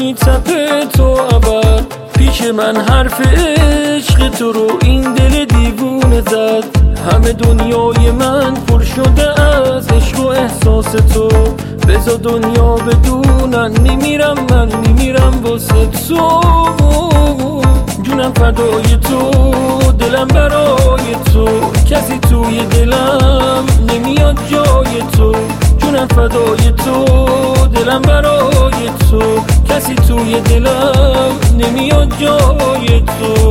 میتپه تو ابر، پیش من حرف عشق تو رو این دل دیوونه زد. همه دنیای من پر شده از عشق و احساس تو، بذار دنیا بدونن میمیرم، من میمیرم واسه تو. جونم فدای تو، دلم برای تو، کسی توی دلم نمیاد جای تو. جونم فدای تو، دلم برای تو، کسی توی دلم نمیاد جای تو.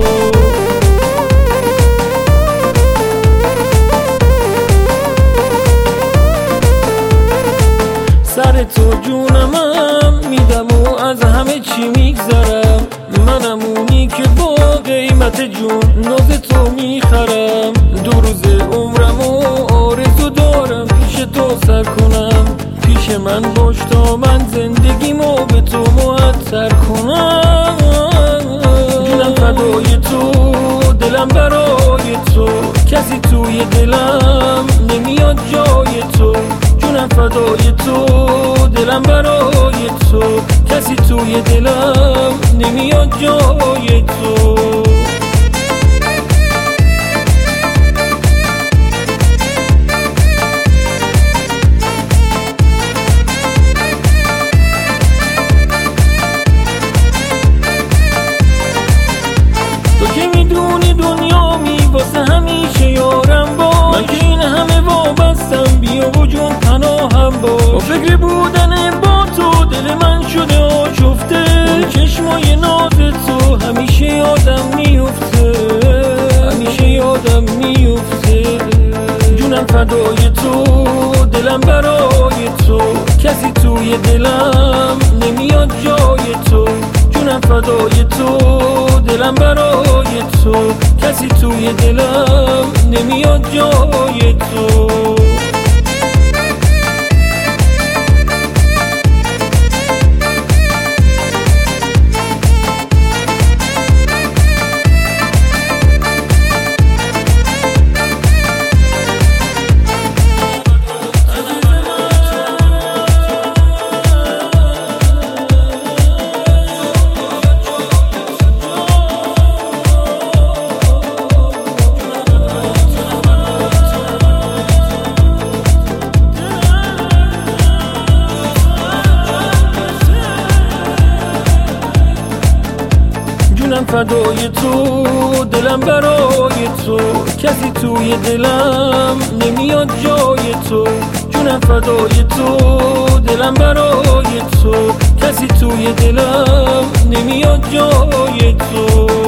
سر تو جونمم میدم و از همه چی میگذرم، منم اونی که با قیمت جون ناز تو میخرم. دو روز عمرم و آرزو دارم پیش تو سر کنم، پیش من باش تا من زندگیمو به تو معطر کنم. جونم فدای تو، دلم برای تو، کسی توی دلم نمیاد جای تو. جونم فدای تو، دلم برای تو، کسی توی دلم نمیاد جای تو. تو که میدونی دنیا واسه همیشه یارم با من، که این همه وابستم، بیا و جون پناهم با فکر بودن با تو دل من شده آشفته. اون چشمای ناز تو همیشه یادم میفته، همیشه یادم میفته. جونم فدای تو، دلم برای تو، کسی توی دلم نمیاد جای تو. جونم فدای تو، دلم برای تو، کسی توی دلم نمیاد جای تو. جونم فدای تو، دلم برای تو، کسی توی دلم نمیاد جای تو. جونم فدای تو، دلم برای تو، کسی توی دلم نمیاد جای تو.